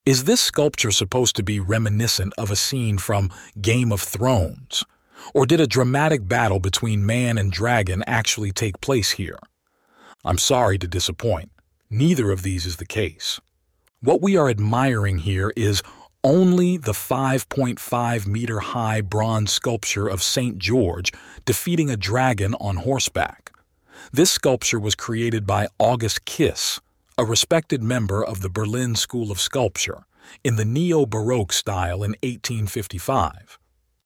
Is this sculpture supposed to be reminiscent of a scene from Game of Thrones? Or did a dramatic battle between man and dragon actually take place here? I'm sorry to disappoint. Neither of these is the case. What we are admiring here is only the 5.5-meter high bronze sculpture of St. George defeating a dragon on horseback. This sculpture was created by August Kiss, a respected member of the Berlin School of Sculpture, in the Neo-Baroque style in 1855.